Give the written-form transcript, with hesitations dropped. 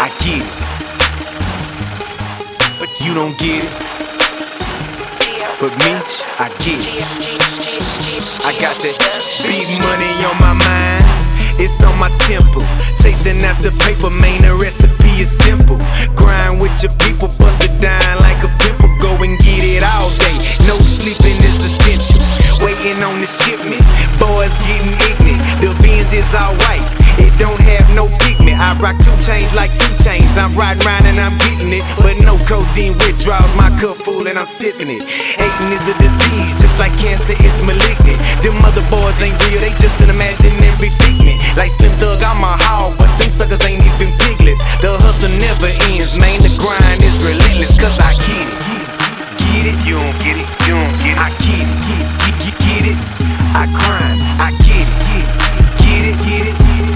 I get it, but you don't get it. But me, I get it. I got that big money on my mind, it's on my temple. Chasing after paper, man, the recipe is simple. Grind with your people, bust it down like a pimple. Go and get it all day, no sleeping is essential. Waiting on the shipment, boys getting ignorant. The beans is all white, it don't have no pigment. I rock 2 chains like 2 chains. I'm riding round and I'm getting it, but no codeine withdrawals. My cup full and I'm sipping it. Hating is a disease, just like cancer is malignant. Them other boys ain't real, they just an imaginary figment. Like Slim Thug, I'm a hog, but them suckers ain't even piglets. The hustle never ends, man, the grind is relentless. Cause I get it, get it, you don't get it, you don't get it. I get it, get it, I grind, I get it, get it, get it.